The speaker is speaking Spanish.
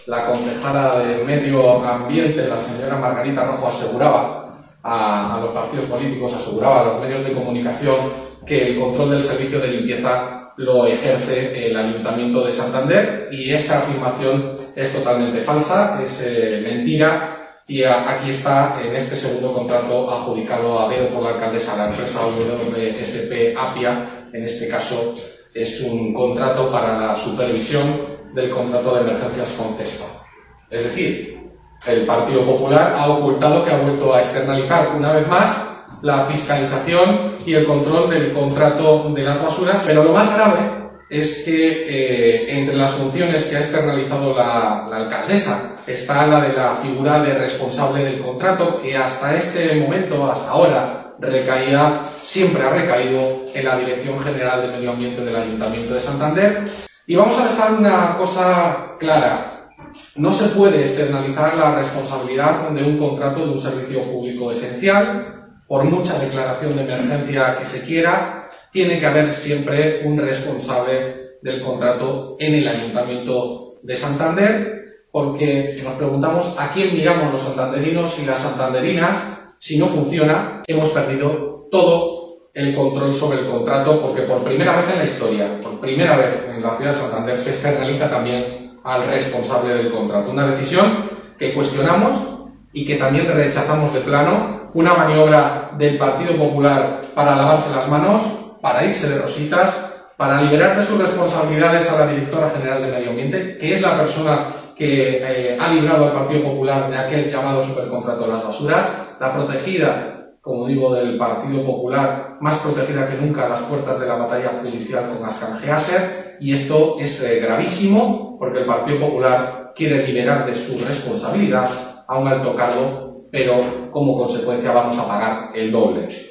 La concejala de Medio Ambiente, la señora Margarita Rojo, aseguraba a los partidos políticos, aseguraba a los medios de comunicación que el control del servicio de limpieza lo ejerce el Ayuntamiento de Santander, y esa afirmación es totalmente falsa, es mentira. Y aquí está, en este segundo contrato adjudicado a dedo por la alcaldesa, la empresa WSP Apia. En este caso es un contrato para la supervisión del contrato de emergencias con CESPA. Es decir, el Partido Popular ha ocultado que ha vuelto a externalizar una vez más la fiscalización y el control del contrato de las basuras, pero lo más grave es que entre las funciones que ha externalizado la alcaldesa está la de la figura de responsable del contrato, que hasta este momento, hasta ahora, siempre ha recaído en la Dirección General de Medio Ambiente del Ayuntamiento de Santander. Y vamos a dejar una cosa clara: no se puede externalizar la responsabilidad de un contrato de un servicio público esencial. Por mucha declaración de emergencia que se quiera, tiene que haber siempre un responsable del contrato en el Ayuntamiento de Santander, porque nos preguntamos a quién miramos los santanderinos y las santanderinas si no funciona. Hemos perdido todo el control sobre el contrato, porque por primera vez en la historia, por primera vez en la ciudad de Santander, se externaliza también al responsable del contrato. Una decisión que cuestionamos y que también rechazamos de plano, una maniobra del Partido Popular para lavarse las manos, para irse de rositas, para liberar de sus responsabilidades a la Directora General de Medio Ambiente, que es la persona que ha librado al Partido Popular de aquel llamado supercontrato de las basuras, la protegida, como digo, del Partido Popular, más protegida que nunca a las puertas de la batalla judicial con Ascan Geaser. Y esto es gravísimo, porque el Partido Popular quiere liberar de su responsabilidad a un alto cargo, pero como consecuencia vamos a pagar el doble.